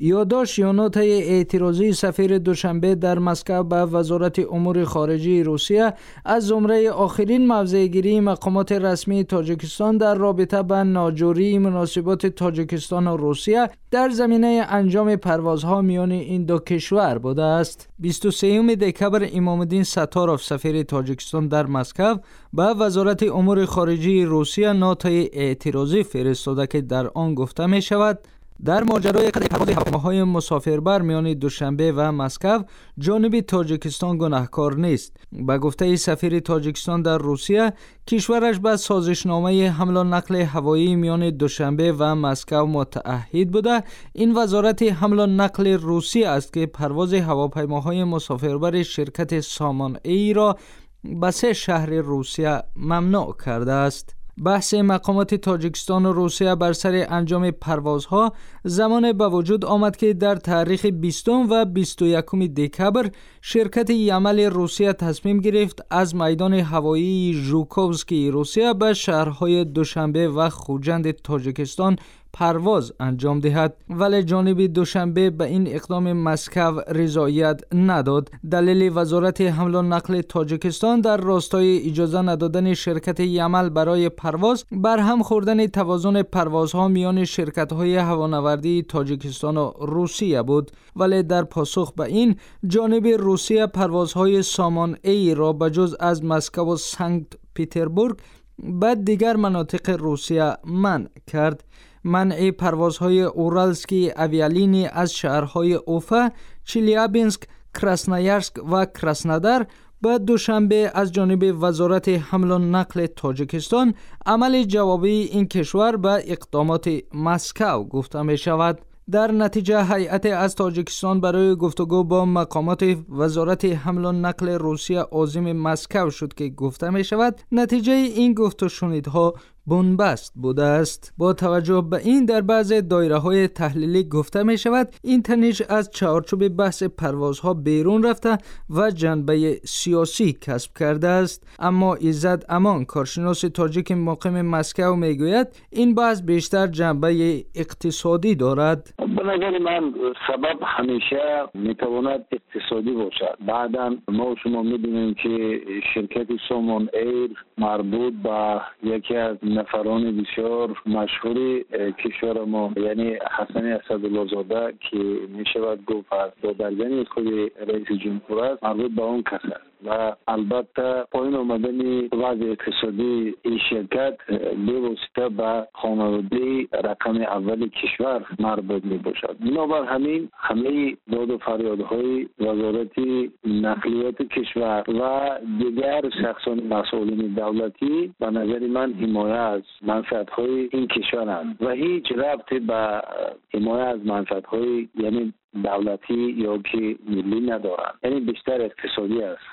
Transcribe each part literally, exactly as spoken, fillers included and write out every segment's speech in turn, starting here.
یادداشت یا نوت اعتراضی سفیر دوشنبه در مسکو به وزارت امور خارجه روسیه از زمره آخرین موضع‌گیری مقامات رسمی تاجیکستان در رابطه با ناجوری مناسبات تاجیکستان و روسیه در زمینه انجام پروازها میان این دو کشور بوده است. بیست و سوم دکبر امام الدین ستاروف سفیر تاجیکستان در مسکو به وزارت امور خارجه روسیه نوت اعتراضی فرستاده که در آن گفته می شود در ماجرای قطع پرواز هواپیماهای مسافربر میان دوشنبه و مسکو جانب تاجیکستان گناهکار نیست. به گفته سفیر تاجیکستان در روسیه، کشورش به سازشنامه حمل و نقل هوایی میان دوشنبه و مسکو متعهد بوده. این وزارت حمل و نقل روسیه است که پرواز هواپیماهای مسافربر شرکت سامان ای را به سه شهر روسیه ممنوع کرده است. بحث مقامات تاجیکستان و روسیه بر سر انجام پروازها زمان به وجود آمد که در تاریخ بیستم و بیست و یکم دکبر شرکت یمل روسیه تصمیم گرفت از میدان هوایی ژوکووسکی روسیه به شهرهای دوشنبه و خوجند تاجیکستان پرواز انجام دهد، ولی جانب دوشنبه به این اقدام مسکو رضایت نداد. دلیل وزارت حمل و نقل تاجیکستان در راستای اجازه ندادن شرکت یمل برای پرواز برهم خوردن توازن پروازها میان شرکت‌های هوانوردی تاجیکستان و روسیه بود، ولی در پاسخ به این جانب روسیه پروازهای سامان ای را بجز از مسکو و سنت پترزبورگ به دیگر مناطق روسیه منع کرد. منع پروازهای اورالسکی اویالینی از شهرهای اوفا، چلیابینسک، کراسنایارسک و کراسنودار به دوشنبه از جانب وزارت حمل و نقل تاجیکستان عمل جوابی این کشور به اقدامات مسکو گفته می شود. در نتیجه هیئت از تاجیکستان برای گفتگو با مقامات وزارت حمل و نقل روسیه عازم مسکو شد که گفته می شود نتیجه این گفت و شنیدها بنبست بوده است. با توجه به این در بعض دایره های تحلیلی گفته می شود این تنش از چارچوب بحث پروازها بیرون رفته و جنبه سیاسی کسب کرده است. اما عزت امان کارشناس تاجیک مقیم مسکو می گوید این بحث بیشتر جنبه اقتصادی دارد. به نظر من سبب همیشه می تواند اقتصادی باشد. بعدا ما شما می بینیم که شرکت سامان ایر مربوط به یکی از نفران بسیار مشهور کشور ما یعنی حسن اسدالله زاده که می شود گفت از دادرگانی خود رئیس جمهور است مربوط به اون کس است و البته پایین آمدن وضع اقتصادی این شرکت به واسطه به خانواده رقم اول کشور مربوط می باشد. بنابر همین همه داد و فریادهای وزارت نقلیات کشور و دیگر شخصان مسئولین دولتی به نظر من حمایت از منفعت‌های این کشورند و هیچ ربطی به حمایت از منفعت‌های یعنی دولتی یا که ملی ندارند، یعنی بیشتر اقتصادی است.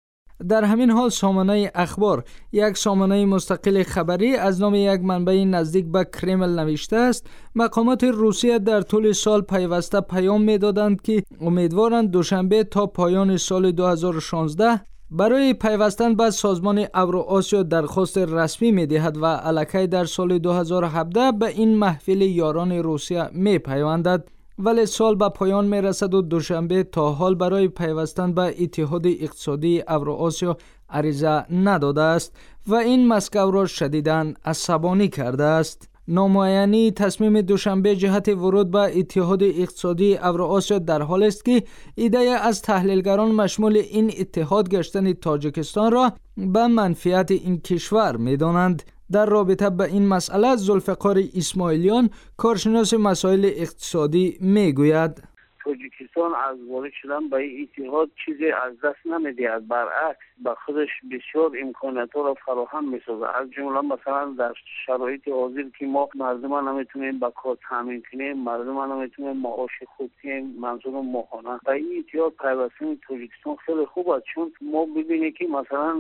در همین حال سامانه اخبار، یک سامانه مستقل خبری از نام یک منبع نزدیک به کرمل نوشته است مقامات روسیه در طول سال پیوسته پیام می‌دادند که امیدوارند دوشنبه تا پایان سال دو هزار و شانزده برای پیوستن به سازمان اوراسیا درخواست رسمی می‌دهد و الکی در سال دو هزار و هفده به این محفل یاران روسیه می‌پیوندد. ولی سال به پایان می رسد و دوشنبه تا حال برای پیوستن به اتحاد اقتصادی اوراسیا عریضه نداده است و این مسکو را شدیداً عصبانی کرده است. نامعینی تصمیم دوشنبه جهت ورود به اتحاد اقتصادی اوراسیا در حال است که ایده از تحلیلگران مشمول این اتحاد گشتن تاجیکستان را به منفعت این کشور می دانند. در رابطه به این مسئله ذوالفقار اسماعیلیان کارشناس مسائل اقتصادی می گوید تاجیکستان از وارد شدن به این اتحاد چیزی از دست نمیدهد، برعکس به خودش بسیار امکانات را فراهم میسازد. از جمله مثلا در شرایط حاضر که ما مردمان نمیتونیم به کار تامین کنیم، مردمان نمیتونیم معاش خوب کنیم، منظور ماهانه به این اتحاد پیوستن تاجیکستان خیلی خوب است، چون ما ببینیم که مثلا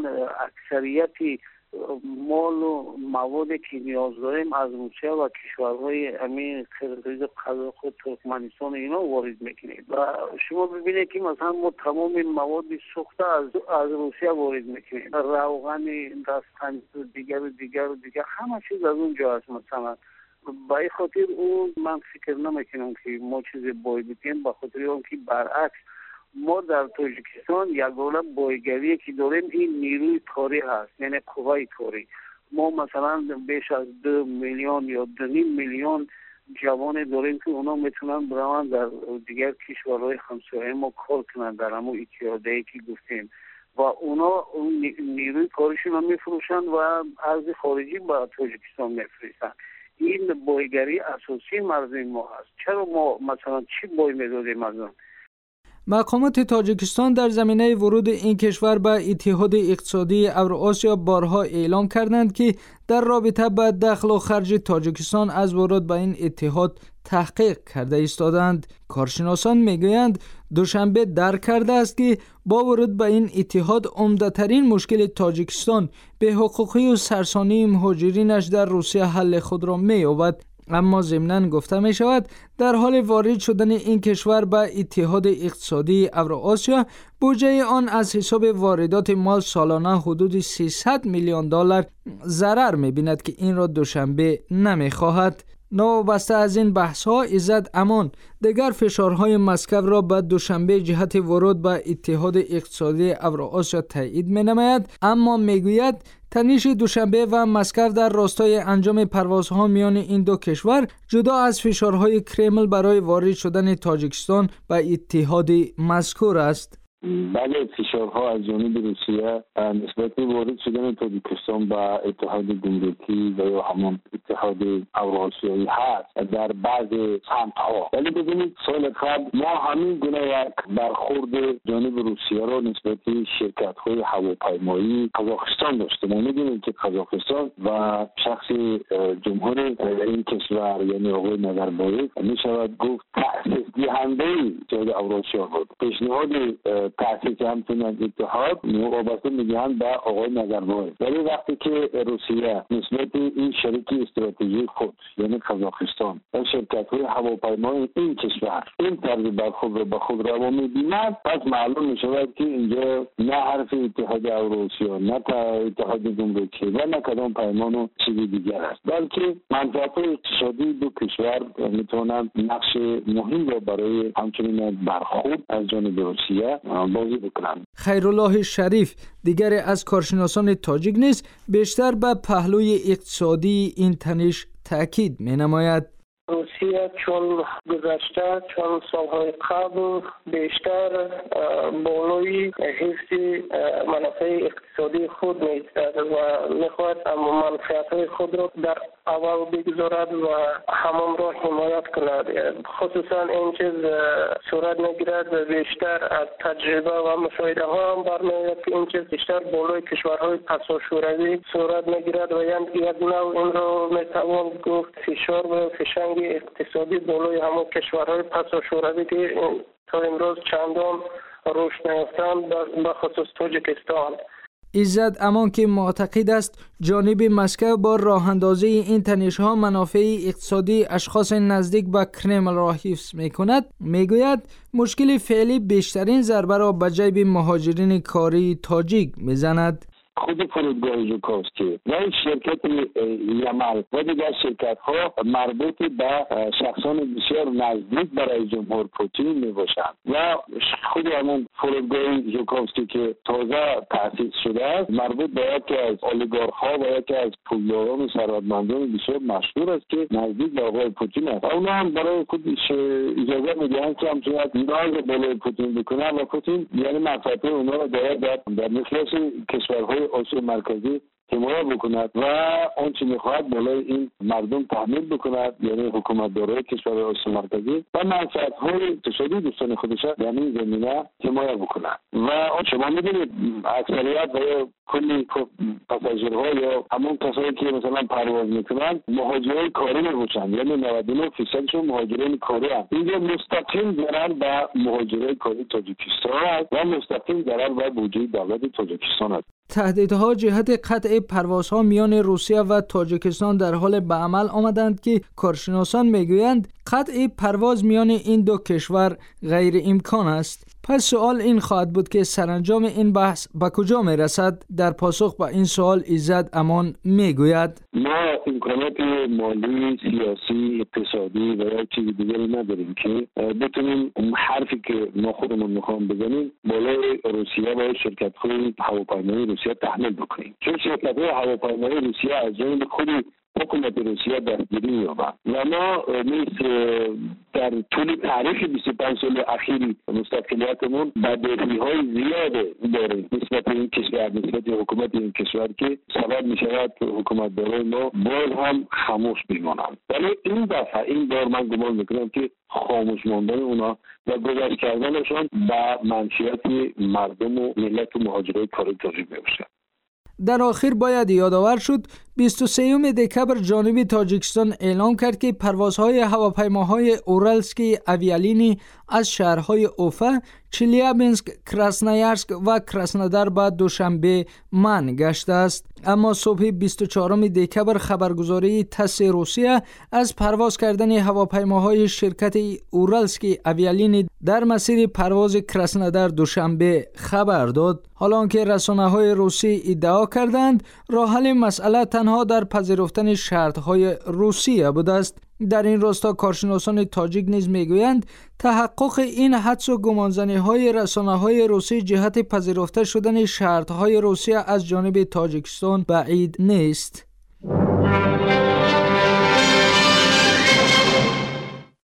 اکثریت مال و موادی که نیاز داریم از روسیه و کشورهای امین قرقیز و قزاقستان ترکمنستان اینا وارد میکنیم و شما ببینید که مثلا ما تمام مواد سوخته از از روسیه وارد میکنیم، روغن دستپنجه دیگر و دیگر و دیگر همه چیز از اونجا است مثلا به این خاطر او من فکر نمیکنم که ما چیزی بای بتیم، به خاطر اون که برعکس ما در تاجیکستان یگانه بایگری که داریم این نیروی کاری هست، یعنی قوای کاری. ما مثلا بیش از دو میلیون یا دو نیم میلیون جوان داریم که اونا میتونن برون در دیگر کشورهای همسایه ما کار کنن در همون اتحادیه‌ای که گفتیم و اونا نیروی کارشون رو میفروشن و ارز خارجی به تاجیکستان میفرستن. این بایگری اساسی مردم ما هست. چرا ما مثلا چی بای میدادیم از اون؟ مقامات تاجیکستان در زمینه ورود این کشور به اتحاد اقتصادی اوراسیا بارها اعلام کردند که در رابطه با دخل و خرج تاجیکستان از ورود به این اتحاد تحقیق کرده ایستادند. کارشناسان میگویند دوشنبه درک کرده است که با ورود به این اتحاد عمده‌ترین مشکل تاجیکستان به حقوقی و سرسانی مهاجرینش در روسیه حل خود را می‌یابد. اما ضمناً گفته می شود در حال وارد شدن این کشور به اتحاد اقتصادی اوراسیا بودجه آن از حساب واردات مال سالانه حدود سیصد میلیون دلار ضرر می بیند که این را دوشنبه نمی خواهد. نوابسته از این بحث ها ایزد امان دیگر فشارهای مسکو را به دوشنبه جهت ورود به اتحاد اقتصادی اوراسیا تایید می نماید، اما می گوید تنش دوشنبه و مسکو در راستای انجام پروازها میان این دو کشور جدا از فشارهای کرمل برای وارد شدن تاجیکستان به اتحاد مذکور است. بله، فشارها از جانب روسیه نسبت به وارد شدن تاجیکستان با اتحاد گمرکی و یا همون اتحاد اوراسیایی هست در بعض سمت‌ها. ولی ببینید سال قبل ما همین گونه یک برخورد جانب روسیه را نسبت به شرکت‌های هواپیمایی قزاقستان داشتیم. ما می‌دونیم که قزاقستان و شخص جمهور این کشور یعنی آقای نظربایف می‌شود گفت تأسیس دهنده اتحاد اوراسیا بود. پیشنهاد تأسیس همچنین اتحاد وابسته میگن به آقای نظربایف، ولی وقتی که روسیه نسبت این شریک استراتژیک خود یعنی قزاقستان و شرکت‌های هواپیمایی این کشور این طرز برخورد را به خود روا می‌بیند، پس معلوم می‌شود که اینجا نه حرف اتحاد اوراسیا، نه اتحاد گمرکی و نه کدام پیمان و چیزی دیگر است، بلکه منفعت‌های اقتصادی دو کشور میتوانند نقش مهم را برای همچنین برخورد از جانب روسیه بازی بکنند. خیرالله شریف دیگر از کارشناسان تاجیک نیز بیشتر به پهلوی اقتصادی این تنش تاکید می‌نماید. روسیه چون گذشته چون سالهای قبل بیشتر بالای حفظ منافع اقتصادی خود می‌ایستد و می‌خواهد منفعت‌های خود را در اول بگذارد و همون را حمایت کند. خصوصا این چیز صورت می‌گیرد بیشتر از تجربه و مشاهده ها هم برمی‌آید که این چیز بیشتر بالای کشورهای پسا شوروی صورت می‌گیرد و یعنی یک نوع این را می‌توان گفت فشار و فشنگ اقتصادی بالای همون کشورهای پسا شوروی که تا امروز چندان رشد نیافتند به خصوص تاجیکستان. ایزد امان که معتقد است جانب مسکو با راه اندازی این تنش‌ها منافع اقتصادی اشخاص نزدیک به کرمل را حفظ می‌کند، می‌گوید مشکل فعلی بیشترین ضربه را به جیب مهاجرین کاری تاجیک می‌زند. خود فرودگاه ژوکوفسکی و شرکت یمل و دیگر شرکت ها مربوط به شخصان بسیار نزدیک برای جمهور پوتین می باشند و خود همون فرودگاه ژوکوفسکی که تازه تأسیس شده است مربوط به یکی از اولیگارخ ها و یکی از پولداران ثروتمندان بسیار مشهور است که نزدیک به آقای پوتین است. اونا هم برای خودش اجازه میدهند که همچنین ناز بالای پوتین بکنند و پوتین یعنی منفعت اونا را باید در مخلص کشورهای آسیا مرکزی حمایت بکند و آنچه میخواهد بالای این مردم تحمیل بکند، یعنی حکومتدارای کشور آسیا مرکزی و منفعت‌های اقتصادی دوستان خودش در این زمینه حمایت بکند. و شما می‌بینید اکثریت و کلی پاساژیرها یا همون کسایی که مثلا پرواز میکنند مهاجرین کاری میباشند، یعنی نود و نه درصدشون مهاجرین کاری هستند. اینجا مستقیم ضرر به مهاجرین کاری تاجیکستان است و مستقیم ضرر به بودجه دولت تاجیکستان است. تهدیدها جهت قطع پروازها میان روسیه و تاجیکستان در حال به عمل آمدند که کارشناسان میگویند قطع پرواز میان این دو کشور غیر امکان است. پس سوال این خواهد بود که سرانجام این بحث به کجا می رسد؟ در پاسخ به این سوال ایزد امان می گوید ما امکانات مالی، سیاسی، اقتصادی و یا چیز دیگری نداریم که بتونیم حرفی که ما خودمون میخوام بزنیم بالای روسیه و شرکت های هواپیمایی روسیه تحمیل بکنیم، چون شرکت های هواپیمایی روسیه از جانب خود حکومت روسیه دستگیری می‌یابد و ما نیز در طول تاریخ بیست و پنج سال اخیر مستقلیتمون بدیهی‌های زیاده داریم نسبت این کشور، نسبت حکومت این کشور که سبب می‌شود حکومتدارای ما باز هم خاموش بمانند. ولی این دفعه این بار من گمان می‌کنم که خاموش ماندن اونا و گذشت کردنشان به منشیت مردم و ملت و مهاجرای کاری تاجیک می‌باشد. در آخر باید یادآور شد بیست و سوم دکبر جانب تاجیکستان اعلام کرد که پروازهای هواپیماهای اورالسکی اویالینی از شهرهای اوفا، چلیابینسک، کراسنایارسک و کراسنودار به دوشنبه منع گشته است. اما صبح بیست و چهارم دکبر خبرگزاری تاس روسیه از پرواز کردن هواپیماهای شرکت اورالسکی اویالینی در مسیر پرواز کراسنودار دوشنبه خبر داد. حالا آنکه رسانه‌های روسی ادعا کردند راه حل مسئله تنها در پذیرفتن شرط‌های روسیه بوده است. در این راستا کارشناسان تاجیک نیز میگویند تحقق این حدس و گمانزنی‌های رسانه‌های روسی جهت پذیرفته شدن شرط‌های روسیه از جانب تاجیکستان بعید نیست.